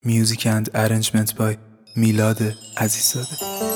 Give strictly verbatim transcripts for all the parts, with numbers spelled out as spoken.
Music and arrangement by میلاد عزیزاده.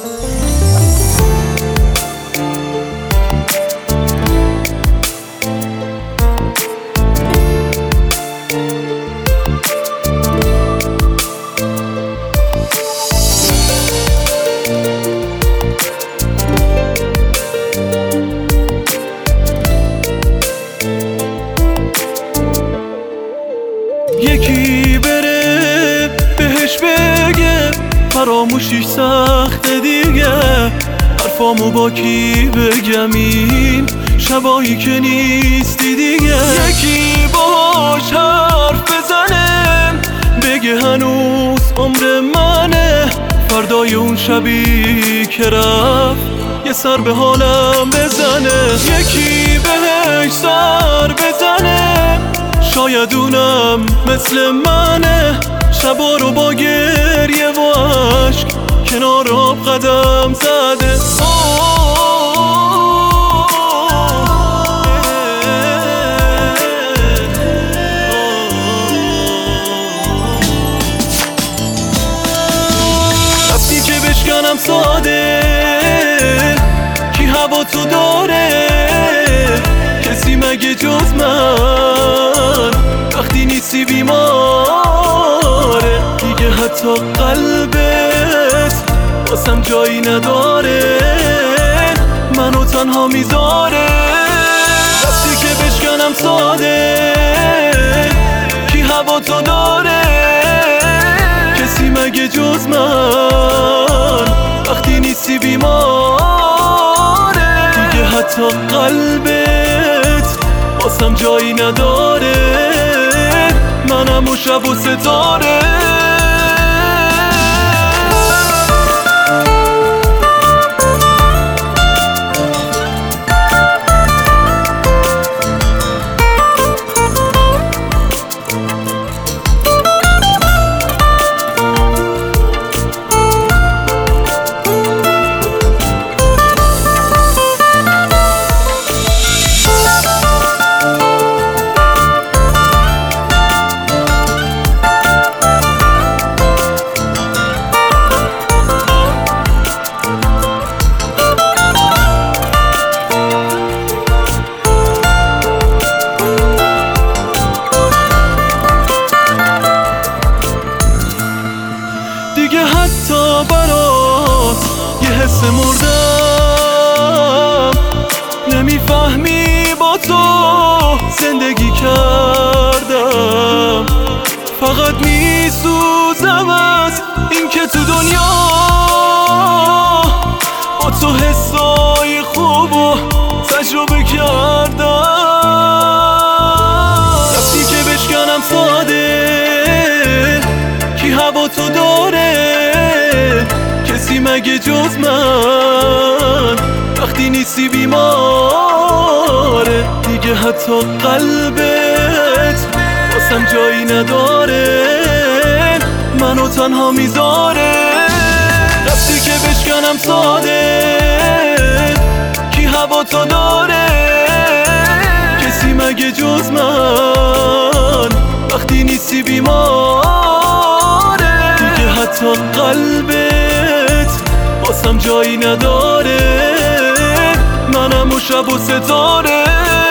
یکی بره بهش بگه فراموشیش سخته دیگه، حرفامو با کی بگم این شبایی که نیستی دیگه. یکی باش حرف بزنه بگه هنوز عمر منه، فردای اون شبی که رفت یه سر به حالم بزنه. یکی بهش سر بزنه شاید اونم مثل منه، شبا رو با گریه و عشق کنار آب قدم زده. رفتی که بشکنم ساده کی هوا تو داره، کسی مگه جز من وقتی نیستی بیماره دیگه، حتی قلبت واسم جایی نداره، منو تنها میذاره. رفتی که بشکنم ساده کی هوا تو داره، کسی مگه جز من وقتی نیستی بیماره دیگه، حتی قلبت واسم جایی نداره، منم و شب و ستاره. دیگه حتی برات یه حس مردم، نمیفهمی با تو زندگی کردم، فقط میسوزم از این که تو دنیا با تو حسای خوب و تجربه کردم. رفتی که بشکنم ساده کی هوا تو داره، کسی مگه جز من وقتی نیستی بیماره دیگه، حتی قلبت واسم جایی نداره، منو تنها میذاره. رفتی که بشکنم ساده کی هوا تو داره، کسی مگه جز من وقتی نیستی بیماره دیگه، حتی قلبت واسم جایی نداره، منم و شب و ستاره.